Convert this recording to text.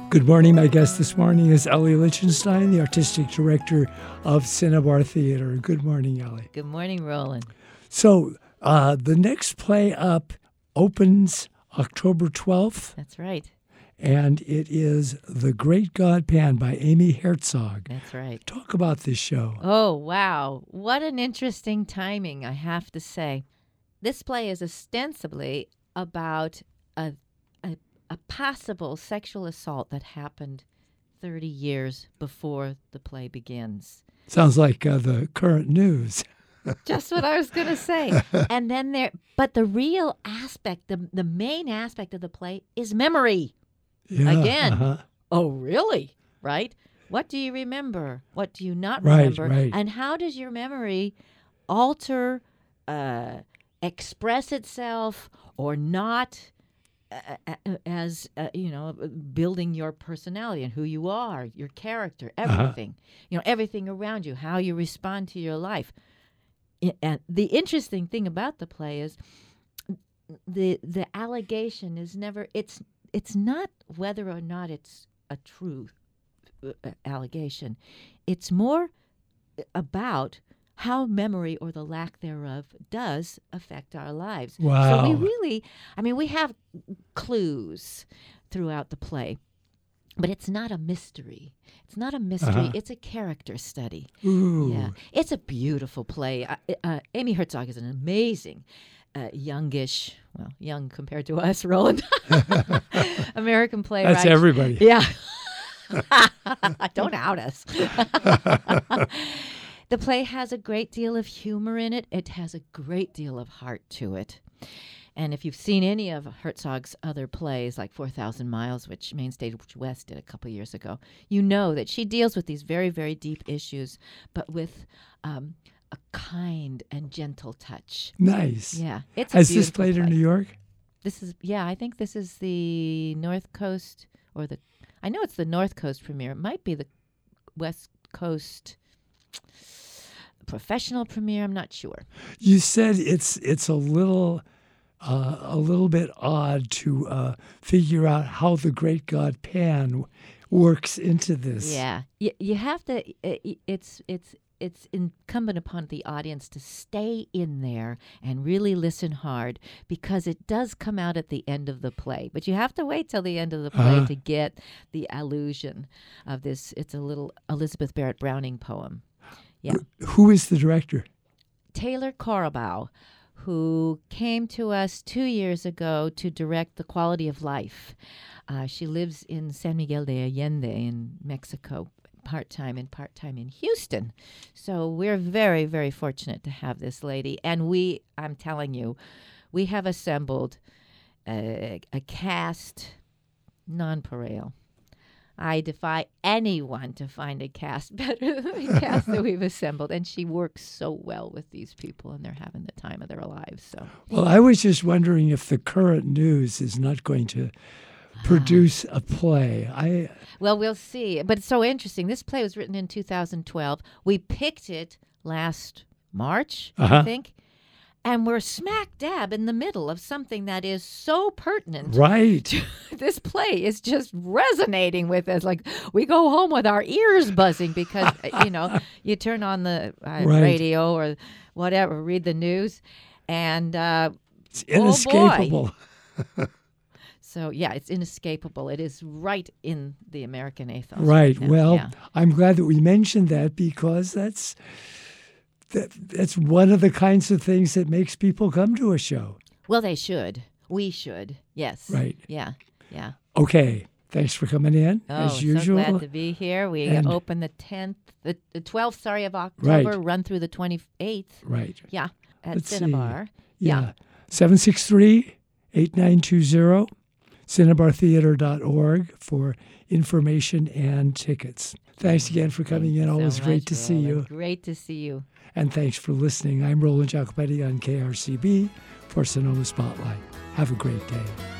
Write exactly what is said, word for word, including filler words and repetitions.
Good morning. My guest this morning is Ellie Lichtenstein, the artistic director of Cinnabar Theater. Good morning, Ellie. Good morning, Roland. So uh, the next play up opens October twelfth. That's right. And it is The Great God Pan by Amy Herzog. That's right. Talk about this show. Oh, wow. What an interesting timing, I have to say. This play is ostensibly about a, a, a possible sexual assault that happened thirty years before the play begins. Sounds like uh, the current news. Just what I was going to say. And then there, but the real aspect, the, the main aspect of the play is memory. Yeah, Again. uh-huh. Oh, really? Right? What do you remember? What do you not Right, remember? right. And how does your memory alter, uh, express itself or not uh, as, uh, you know, building your personality and who you are, your character, everything. Uh-huh. You know, everything around you, how you respond to your life. And the interesting thing about the play is the the allegation is never, it's it's not whether or not it's a true uh, allegation. It's more about how memory or the lack thereof does affect our lives. Wow. So we really, I mean, we have clues throughout the play, but it's not a mystery. It's not a mystery. Uh-huh. It's a character study. Ooh. Yeah, it's a beautiful play. Uh, uh, Amy Herzog is an amazing, uh, youngish, well, young compared to us, Roland, American playwright. That's everybody. Yeah. Don't out us. The play has a great deal of humor in it. It has a great deal of heart to it. And if you've seen any of Herzog's other plays, like four thousand miles, which Main Stage West did a couple years ago, you know that she deals with these very, very deep issues, but with um, a kind and gentle touch. Nice. Yeah. It's a Has this beautiful played play. in New York? This is, yeah, I think this is the North Coast, or the, I know it's the North Coast premiere. It might be the West Coast professional premiere. I'm not sure. You said it's it's a little uh, a little bit odd to uh, figure out how the great god Pan works into this. Yeah, you, you have to. It, it's it's it's incumbent upon the audience to stay in there and really listen hard, because it does come out at the end of the play. But you have to wait till the end of the play Uh-huh. to get the allusion of this. It's a little Elizabeth Barrett Browning poem. Yeah. Who is the director? Taylor Corabao, who came to us two years ago to direct The Quality of Life. Uh, she lives in San Miguel de Allende in Mexico, part-time and part-time in Houston. So we're very, very fortunate to have this lady. And we, I'm telling you, we have assembled a, a cast nonpareil. I defy anyone to find a cast better than the cast that we've assembled. And she works so well with these people, and they're having the time of their lives. So, Well, I was just wondering if the current news is not going to produce a play. I well, we'll see. But it's so interesting. This play was written in two thousand twelve. We picked it last March, Uh-huh. I think. And we're smack dab in the middle of something that is so pertinent. right. This play is just resonating with us. Like, we go home with our ears buzzing because, you know, you turn on the uh, Right. radio or whatever, read the news, and uh, It's inescapable. so, yeah, it's inescapable. It is right in the American ethos. Right. now. Well, Yeah. I'm glad that we mentioned that, because that's that, that's one of the kinds of things that makes people come to a show. Well, they should. We should. Yes. Right. Yeah. Yeah. Okay. Thanks for coming in, Oh, as usual. so glad to be here. We And- open the tenth, the, the twelfth, sorry, of October, Right. run through the twenty-eighth. Right. Yeah, at Let's see. Cinnabar. Yeah. seven six three, eight nine two zero, cinnabar theater dot org for information and tickets. Thanks again for coming in. Thank you Always so great much, to see Roland. you. Great to see you. And thanks for listening. I'm Roland Giacopetti on K R C B for Sonoma Spotlight. Have a great day.